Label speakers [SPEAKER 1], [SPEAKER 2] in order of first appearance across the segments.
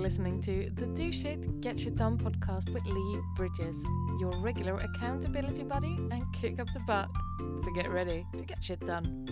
[SPEAKER 1] listening to the Do Shit, Get Shit Done podcast with Lee Bridges, your regular accountability buddy and kick up the butt. So get ready to get shit done.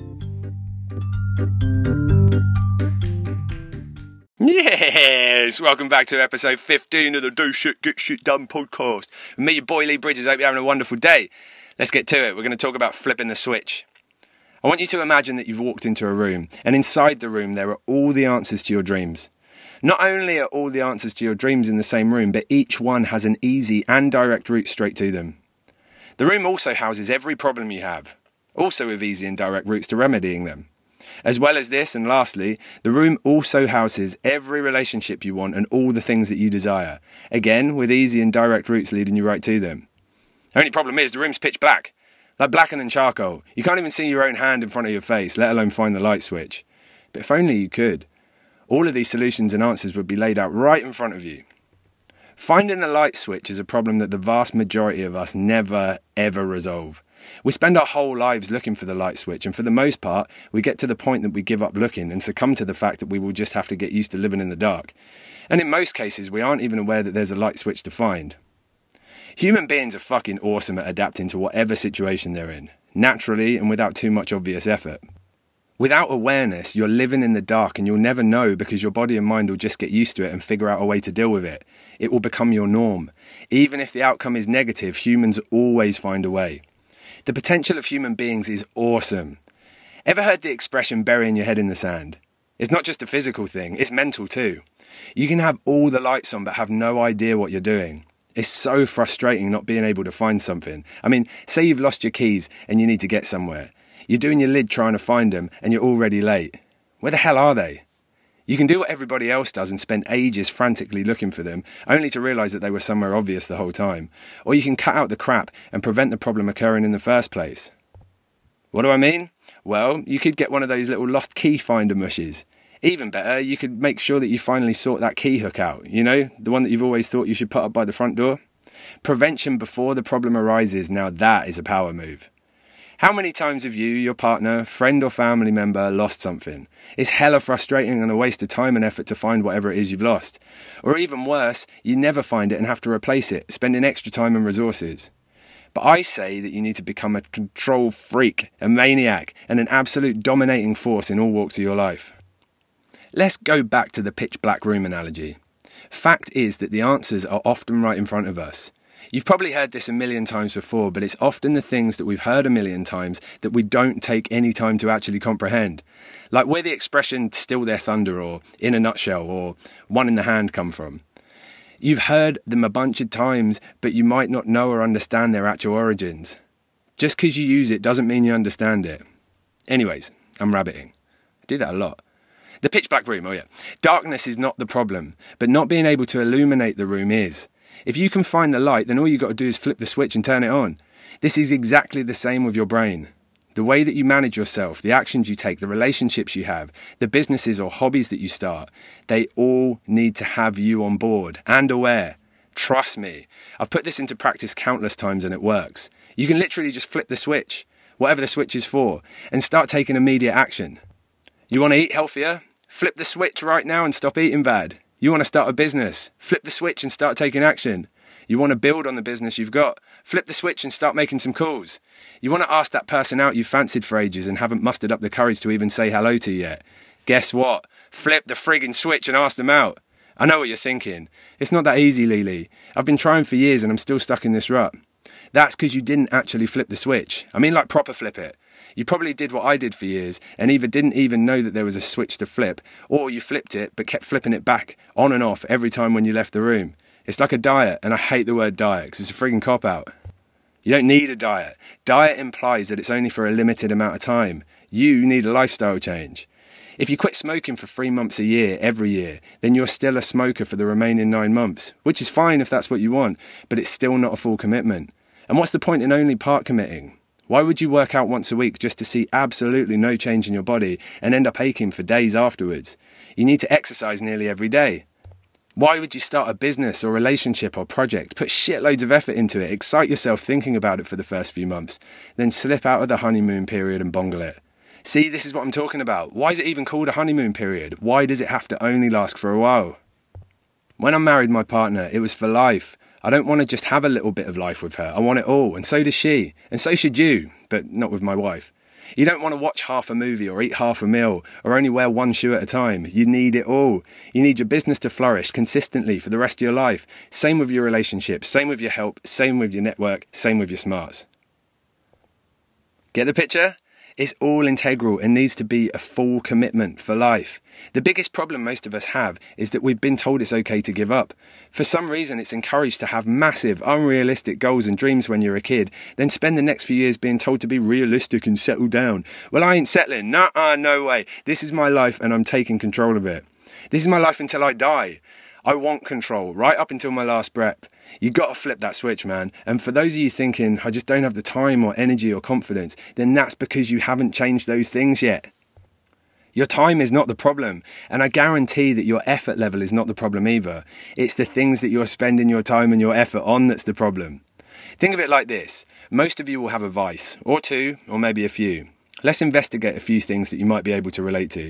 [SPEAKER 2] Yes! Welcome back to episode 15 of the Do Shit, Get Shit Done podcast. Me, your boy Lee Bridges. Hope you're having a wonderful day. Let's get to it. We're going to talk about flipping the switch. I want you to imagine that you've walked into a room, and inside the room there are all the answers to your dreams. Not only are all the answers to your dreams in the same room, but each one has an easy and direct route straight to them. The room also houses every problem you have, also with easy and direct routes to remedying them. As well as this, and lastly, the room also houses every relationship you want and all the things that you desire, again with easy and direct routes leading you right to them. The only problem is the room's pitch black, like blacker than charcoal. You can't even see your own hand in front of your face, let alone find the light switch. But if only you could. All of these solutions and answers would be laid out right in front of you. Finding the light switch is a problem that the vast majority of us never, ever resolve. We spend our whole lives looking for the light switch, and for the most part, we get to the point that we give up looking and succumb to the fact that we will just have to get used to living in the dark. And in most cases, we aren't even aware that there's a light switch to find. Human beings are fucking awesome at adapting to whatever situation they're in, naturally and without too much obvious effort. Without awareness, you're living in the dark and you'll never know because your body and mind will just get used to it and figure out a way to deal with it. It will become your norm. Even if the outcome is negative, humans always find a way. The potential of human beings is awesome. Ever heard the expression burying your head in the sand? It's not just a physical thing, it's mental too. You can have all the lights on but have no idea what you're doing. It's so frustrating not being able to find something. I mean, say you've lost your keys and you need to get somewhere. You're doing your lid trying to find them and you're already late. Where the hell are they? You can do what everybody else does and spend ages frantically looking for them, only to realise that they were somewhere obvious the whole time. Or you can cut out the crap and prevent the problem occurring in the first place. What do I mean? Well, you could get one of those little lost key finder mushes. Even better, you could make sure that you finally sort that key hook out. You know, the one that you've always thought you should put up by the front door. Prevention before the problem arises, now that is a power move. How many times have you, your partner, friend or family member lost something? It's hella frustrating and a waste of time and effort to find whatever it is you've lost. Or even worse, you never find it and have to replace it, spending extra time and resources. But I say that you need to become a control freak, a maniac, and an absolute dominating force in all walks of your life. Let's go back to the pitch black room analogy. Fact is that the answers are often right in front of us. You've probably heard this a million times before, but it's often the things that we've heard a million times that we don't take any time to actually comprehend. Like where the expression "still their thunder" or "in a nutshell" or "one in the hand" come from. You've heard them a bunch of times, but you might not know or understand their actual origins. Just because you use it doesn't mean you understand it. Anyways, I'm rabbiting. I do that a lot. The pitch black room, oh yeah. Darkness is not the problem, but not being able to illuminate the room is. If you can find the light, then all you got to do is flip the switch and turn it on. This is exactly the same with your brain. The way that you manage yourself, the actions you take, the relationships you have, the businesses or hobbies that you start, they all need to have you on board and aware. Trust me, I've put this into practice countless times and it works. You can literally just flip the switch, whatever the switch is for, and start taking immediate action. You want to eat healthier? Flip the switch right now and stop eating bad. You want to start a business? Flip the switch and start taking action. You want to build on the business you've got? Flip the switch and start making some calls. You want to ask that person out you've fancied for ages and haven't mustered up the courage to even say hello to yet? Guess what? Flip the friggin' switch and ask them out. I know what you're thinking. It's not that easy, Lily. I've been trying for years and I'm still stuck in this rut. That's because you didn't actually flip the switch. I mean like proper flip it. You probably did what I did for years and either didn't even know that there was a switch to flip, or you flipped it but kept flipping it back on and off every time when you left the room. It's like a diet, and I hate the word diet because it's a friggin' cop-out. You don't need a diet. Diet implies that it's only for a limited amount of time. You need a lifestyle change. If you quit smoking for 3 months a year, every year, then you're still a smoker for the remaining 9 months, which is fine if that's what you want, but it's still not a full commitment. And what's the point in only part committing? Why would you work out once a week just to see absolutely no change in your body and end up aching for days afterwards? You need to exercise nearly every day. Why would you start a business or relationship or project? Put shitloads of effort into it, excite yourself thinking about it for the first few months, then slip out of the honeymoon period and bungle it. See, this is what I'm talking about. Why is it even called a honeymoon period? Why does it have to only last for a while? When I married my partner, it was for life. I don't want to just have a little bit of life with her. I want it all, and so does she, and so should you, but not with my wife. You don't want to watch half a movie or eat half a meal or only wear one shoe at a time. You need it all. You need your business to flourish consistently for the rest of your life. Same with your relationships, same with your help, same with your network, same with your smarts. Get the picture? It's all integral and needs to be a full commitment for life. The biggest problem most of us have is that we've been told it's okay to give up. For some reason, it's encouraged to have massive, unrealistic goals and dreams when you're a kid, then spend the next few years being told to be realistic and settle down. Well, I ain't settling. Nuh-uh, no way. This is my life and I'm taking control of it. This is my life until I die. I want control, right up until my last breath. You got to flip that switch, man. And for those of you thinking, I just don't have the time or energy or confidence, then that's because you haven't changed those things yet. Your time is not the problem, and I guarantee that your effort level is not the problem either. It's the things that you're spending your time and your effort on that's the problem. Think of it like this. Most of you will have a vice, or two, or maybe a few. Let's investigate a few things that you might be able to relate to.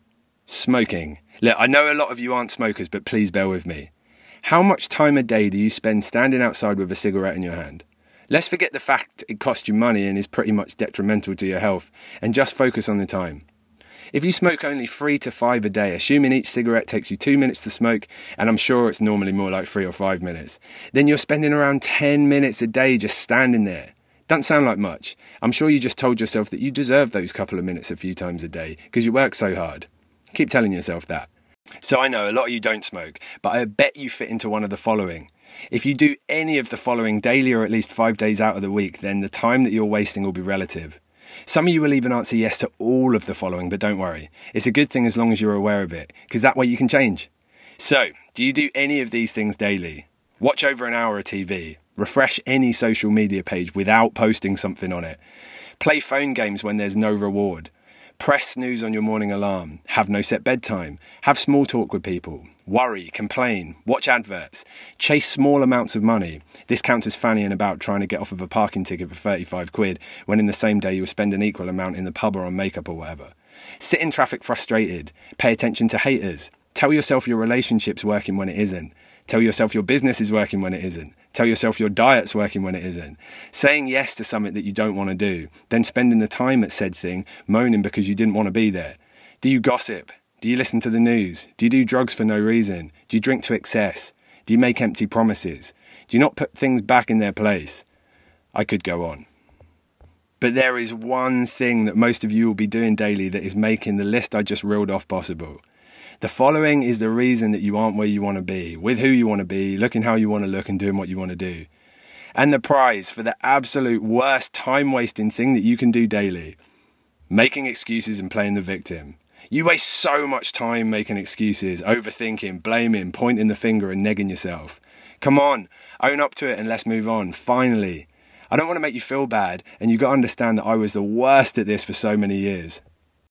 [SPEAKER 2] Smoking. Look, I know a lot of you aren't smokers, but please bear with me. How much time a day do you spend standing outside with a cigarette in your hand? Let's forget the fact it costs you money and is pretty much detrimental to your health, and just focus on the time. If you smoke only 3 to 5 a day, assuming each cigarette takes you 2 minutes to smoke, and I'm sure it's normally more like 3 or 5 minutes, then you're spending around 10 minutes a day just standing there. Doesn't sound like much. I'm sure you just told yourself that you deserve those couple of minutes a few times a day because you work so hard. Keep telling yourself that. So I know a lot of you don't smoke, but I bet you fit into one of the following. If you do any of the following daily or at least 5 days out of the week, then the time that you're wasting will be relative. Some of you will even answer yes to all of the following, but don't worry. It's a good thing as long as you're aware of it, because that way you can change. So, do you do any of these things daily? Watch over an hour of TV. Refresh any social media page without posting something on it. Play phone games when there's no reward. Press snooze on your morning alarm. Have no set bedtime. Have small talk with people. Worry, complain, watch adverts. Chase small amounts of money. This counts as fannying about trying to get off of a parking ticket for 35 quid when in the same day you will spend an equal amount in the pub or on makeup or whatever. Sit in traffic frustrated. Pay attention to haters. Tell yourself your relationship's working when it isn't. Tell yourself your business is working when it isn't. Tell yourself your diet's working when it isn't. Saying yes to something that you don't want to do, then spending the time at said thing moaning because you didn't want to be there. Do you gossip? Do you listen to the news? Do you do drugs for no reason? Do you drink to excess? Do you make empty promises? Do you not put things back in their place? I could go on. But there is one thing that most of you will be doing daily that is making the list I just reeled off possible. The following is the reason that you aren't where you want to be, with who you want to be, looking how you want to look and doing what you want to do. And the prize for the absolute worst time-wasting thing that you can do daily, making excuses and playing the victim. You waste so much time making excuses, overthinking, blaming, pointing the finger and negging yourself. Come on, own up to it and let's move on, finally. I don't want to make you feel bad, and you've got to understand that I was the worst at this for so many years.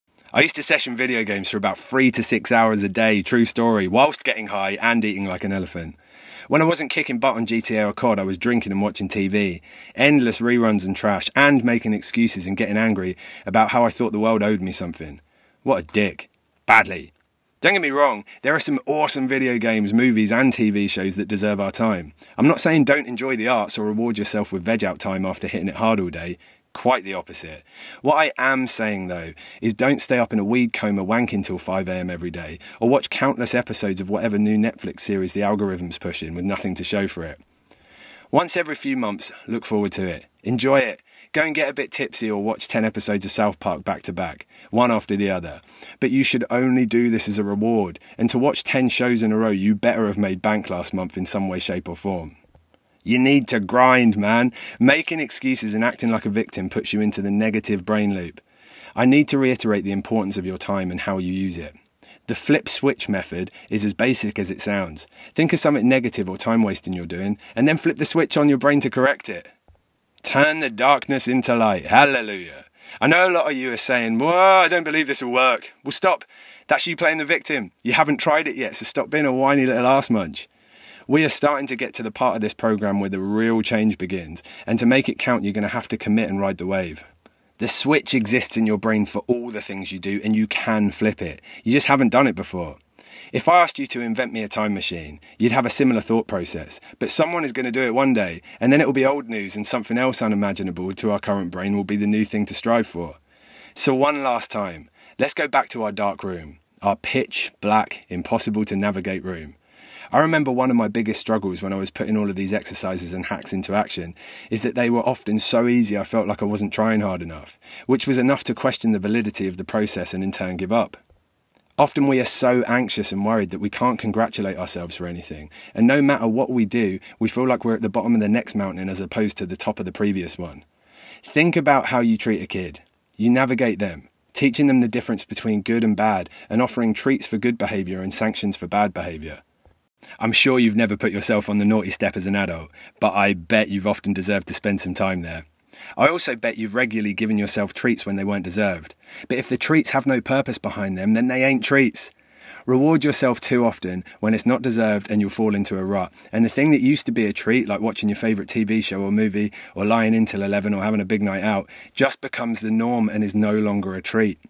[SPEAKER 2] I used to session video games for about 3 to 6 hours a day, true story, whilst getting high and eating like an elephant. When I wasn't kicking butt on GTA or COD, I was drinking and watching TV, endless reruns and trash, and making excuses and getting angry about how I thought the world owed me something. What a dick. Badly. Don't get me wrong, there are some awesome video games, movies and TV shows that deserve our time. I'm not saying don't enjoy the arts or reward yourself with veg out time after hitting it hard all day. Quite the opposite. What I am saying, though, is don't stay up in a weed coma wanking till 5 a.m. every day, or watch countless episodes of whatever new Netflix series the algorithm's pushing with nothing to show for it. Once every few months, look forward to it. Enjoy it. Go and get a bit tipsy or watch 10 episodes of South Park back to back, one after the other. But you should only do this as a reward, and to watch 10 shows in a row, you better have made bank last month in some way, shape or form. You need to grind, man. Making excuses and acting like a victim puts you into the negative brain loop. I need to reiterate the importance of your time and how you use it. The flip switch method is as basic as it sounds. Think of something negative or time wasting you're doing, and then flip the switch on your brain to correct it. Turn the darkness into light. Hallelujah. I know a lot of you are saying, "Whoa, I don't believe this will work." Well, stop. That's you playing the victim. You haven't tried it yet, so stop being a whiny little arse munch. We are starting to get to the part of this program where the real change begins, and to make it count, you're going to have to commit and ride the wave. The switch exists in your brain for all the things you do, and you can flip it. You just haven't done it before. If I asked you to invent me a time machine, you'd have a similar thought process, but someone is going to do it one day, and then it will be old news and something else unimaginable to our current brain will be the new thing to strive for. So one last time, let's go back to our dark room, our pitch black, impossible to navigate room. I remember one of my biggest struggles when I was putting all of these exercises and hacks into action is that they were often so easy I felt like I wasn't trying hard enough, which was enough to question the validity of the process and in turn give up. Often we are so anxious and worried that we can't congratulate ourselves for anything, and no matter what we do, we feel like we're at the bottom of the next mountain as opposed to the top of the previous one. Think about how you treat a kid. You navigate them, teaching them the difference between good and bad and offering treats for good behaviour and sanctions for bad behaviour. I'm sure you've never put yourself on the naughty step as an adult, but I bet you've often deserved to spend some time there. I also bet you've regularly given yourself treats when they weren't deserved. But if the treats have no purpose behind them, then they ain't treats. Reward yourself too often when it's not deserved and you'll fall into a rut. And the thing that used to be a treat, like watching your favourite TV show or movie, or lying in till 11 or having a big night out, just becomes the norm and is no longer a treat.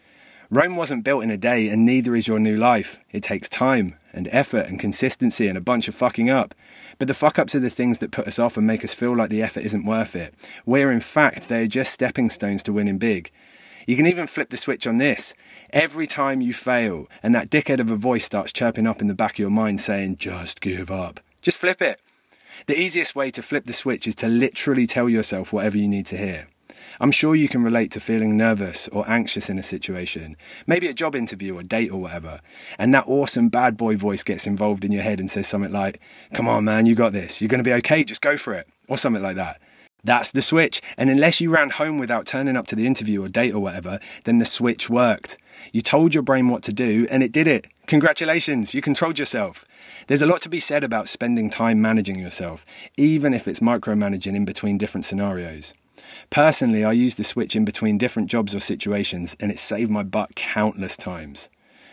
[SPEAKER 2] Rome wasn't built in a day, and neither is your new life. It takes time and effort and consistency and a bunch of fucking up. But the fuck-ups are the things that put us off and make us feel like the effort isn't worth it, where in fact they're just stepping stones to winning big. You can even flip the switch on this. Every time you fail and that dickhead of a voice starts chirping up in the back of your mind saying, just give up, just flip it. The easiest way to flip the switch is to literally tell yourself whatever you need to hear. I'm sure you can relate to feeling nervous or anxious in a situation, maybe a job interview or date or whatever, and that awesome bad boy voice gets involved in your head and says something like, come on man, you got this, you're going to be okay, just go for it, or something like that. That's the switch, and unless you ran home without turning up to the interview or date or whatever, then the switch worked. You told your brain what to do and it did it. Congratulations, you controlled yourself. There's a lot to be said about spending time managing yourself, even if it's micromanaging in between different scenarios. Personally, I use the switch in between different jobs or situations, and it saved my butt countless times.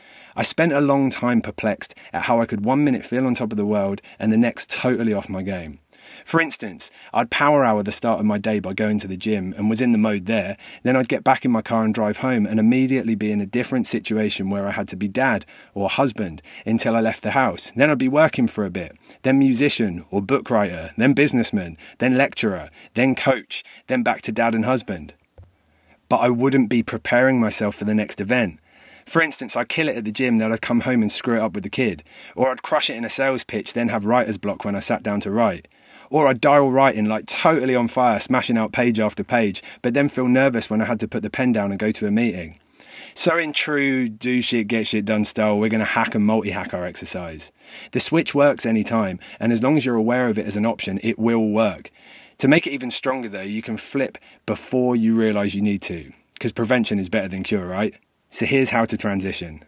[SPEAKER 2] I spent a long time perplexed at how I could 1 minute feel on top of the world and the next totally off my game. For instance, I'd power hour the start of my day by going to the gym and was in the mode there, then I'd get back in my car and drive home and immediately be in a different situation where I had to be dad or husband until I left the house. Then I'd be working for a bit, then musician or book writer, then businessman, then lecturer, then coach, then back to dad and husband. But I wouldn't be preparing myself for the next event. For instance, I'd kill it at the gym, then I'd come home and screw it up with the kid. Or I'd crush it in a sales pitch, then have writer's block when I sat down to write. Or I'd dial writing like totally on fire, smashing out page after page, but then feel nervous when I had to put the pen down and go to a meeting. So in true do shit, get shit done style, we're going to hack and multi-hack our exercise. The switch works anytime, and as long as you're aware of it as an option, it will work. To make it even stronger though, you can flip before you realise you need to, because prevention is better than cure, right? So here's how to transition.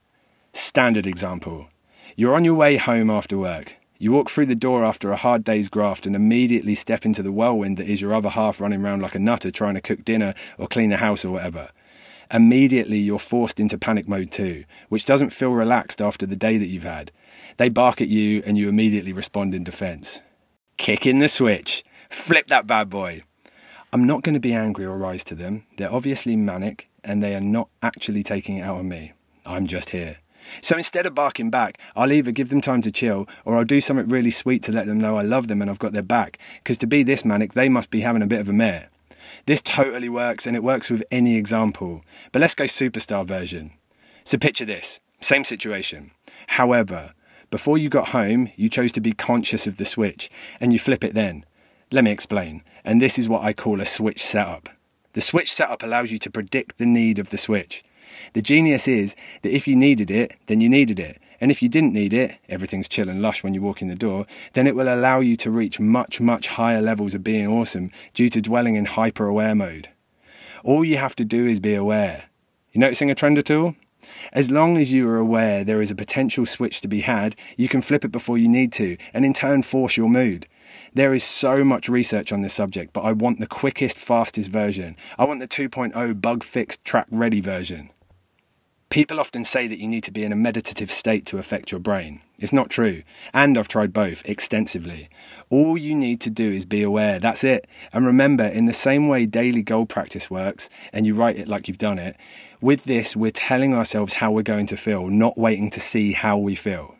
[SPEAKER 2] Standard example. You're on your way home after work. You walk through the door after a hard day's graft and immediately step into the whirlwind that is your other half running around like a nutter trying to cook dinner or clean the house or whatever. Immediately you're forced into panic mode too, which doesn't feel relaxed after the day that you've had. They bark at you and you immediately respond in defence. Kick in the switch. Flip that bad boy. I'm not going to be angry or rise to them. They're obviously manic and they are not actually taking it out on me. I'm just here. So instead of barking back, I'll either give them time to chill or I'll do something really sweet to let them know I love them and I've got their back, because to be this manic, they must be having a bit of a mare. This totally works, and it works with any example. But let's go superstar version. So picture this, same situation. However, before you got home, you chose to be conscious of the switch, and you flip it then. Let me explain, and this is what I call a switch setup. The switch setup allows you to predict the need of the switch. The genius is that if you needed it, then you needed it. And if you didn't need it, everything's chill and lush when you walk in the door, then it will allow you to reach much, much higher levels of being awesome due to dwelling in hyper-aware mode. All you have to do is be aware. You noticing a trend at all? As long as you are aware there is a potential switch to be had, you can flip it before you need to, and in turn force your mood. There is so much research on this subject, but I want the quickest, fastest version. I want the 2.0 bug-fixed, track-ready version. People often say that you need to be in a meditative state to affect your brain. It's not true, and I've tried both extensively. All you need to do is be aware, that's it. And remember, in the same way daily goal practice works, and you write it like you've done it, with this we're telling ourselves how we're going to feel, not waiting to see how we feel.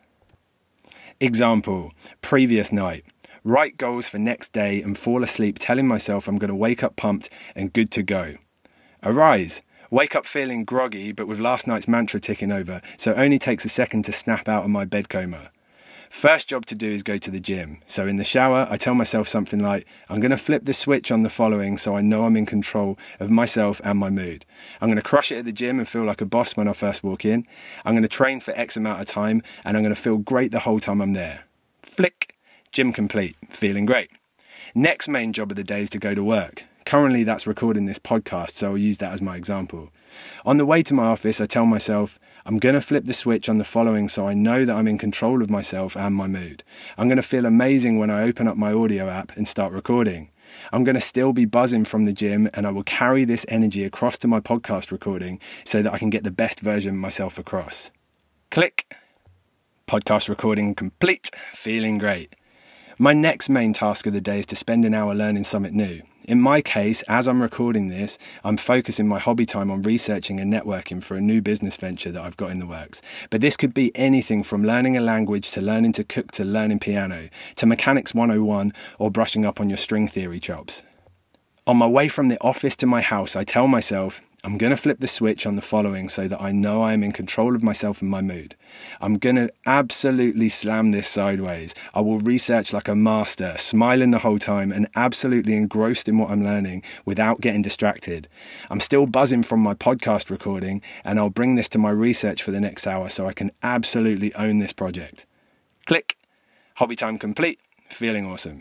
[SPEAKER 2] Example, previous night. Write goals for next day and fall asleep telling myself I'm going to wake up pumped and good to go. Arise. Wake up feeling groggy but with last night's mantra ticking over, so it only takes a second to snap out of my bed coma. First job to do is go to the gym. So in the shower, I tell myself something like, I'm going to flip the switch on the following so I know I'm in control of myself and my mood. I'm going to crush it at the gym and feel like a boss when I first walk in. I'm going to train for X amount of time and I'm going to feel great the whole time I'm there. Flick. Gym complete. Feeling great. Next main job of the day is to go to work. Currently that's recording this podcast, so I'll use that as my example. On the way to my office, I tell myself, I'm going to flip the switch on the following so I know that I'm in control of myself and my mood. I'm going to feel amazing when I open up my audio app and start recording. I'm going to still be buzzing from the gym and I will carry this energy across to my podcast recording so that I can get the best version of myself across. Click. Podcast recording complete. Feeling great. My next main task of the day is to spend an hour learning something new. In my case, as I'm recording this, I'm focusing my hobby time on researching and networking for a new business venture that I've got in the works. But this could be anything from learning a language to learning to cook to learning piano, to Mechanics 101 or brushing up on your string theory chops. On my way from the office to my house, I tell myself, I'm going to flip the switch on the following so that I know I am in control of myself and my mood. I'm going to absolutely slam this sideways. I will research like a master, smiling the whole time and absolutely engrossed in what I'm learning without getting distracted. I'm still buzzing from my podcast recording and I'll bring this to my research for the next hour so I can absolutely own this project. Click. Hobby time complete. Feeling awesome.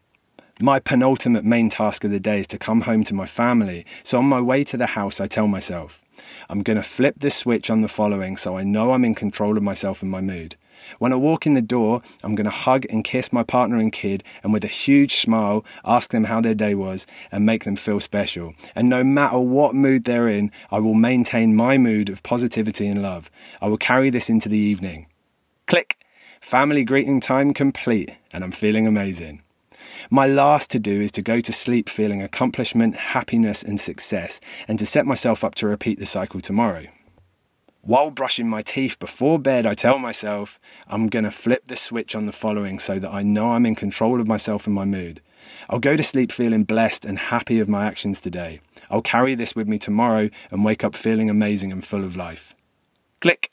[SPEAKER 2] My penultimate main task of the day is to come home to my family, so on my way to the house I tell myself, I'm going to flip this switch on the following so I know I'm in control of myself and my mood. When I walk in the door, I'm going to hug and kiss my partner and kid and with a huge smile ask them how their day was and make them feel special. And no matter what mood they're in, I will maintain my mood of positivity and love. I will carry this into the evening. Click. Family greeting time complete and I'm feeling amazing. My last to do is to go to sleep feeling accomplishment, happiness and success and to set myself up to repeat the cycle tomorrow. While brushing my teeth before bed, I tell myself, I'm going to flip the switch on the following so that I know I'm in control of myself and my mood. I'll go to sleep feeling blessed and happy of my actions today. I'll carry this with me tomorrow and wake up feeling amazing and full of life. Click.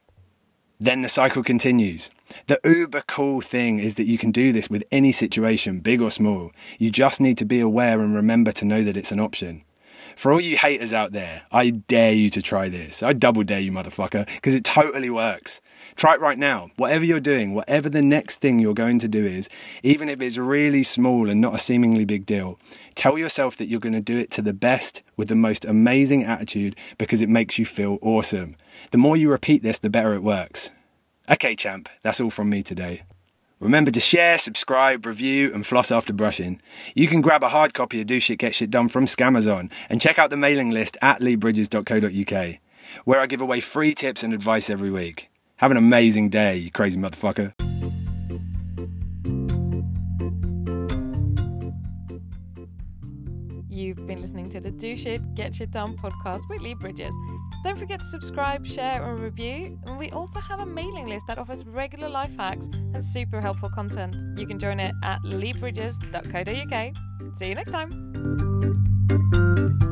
[SPEAKER 2] Then the cycle continues. The uber cool thing is that you can do this with any situation, big or small. You just need to be aware and remember to know that it's an option. For all you haters out there, I dare you to try this. I double dare you, motherfucker, because it totally works. Try it right now. Whatever you're doing, whatever the next thing you're going to do is, even if it's really small and not a seemingly big deal, tell yourself that you're going to do it to the best with the most amazing attitude because it makes you feel awesome. The more you repeat this, the better it works. Okay, champ, that's all from me today. Remember to share, subscribe, review, and floss after brushing. You can grab a hard copy of Do Shit Get Shit Done from Scamazon and check out the mailing list at leebridges.co.uk, where I give away free tips and advice every week. Have an amazing day, you crazy motherfucker.
[SPEAKER 1] You've been listening to the Do Shit Get Shit Done podcast with Lee Bridges. Don't forget to subscribe, share and review. And we also have a mailing list that offers regular life hacks and super helpful content. You can join it at leebridges.co.uk. See you next time.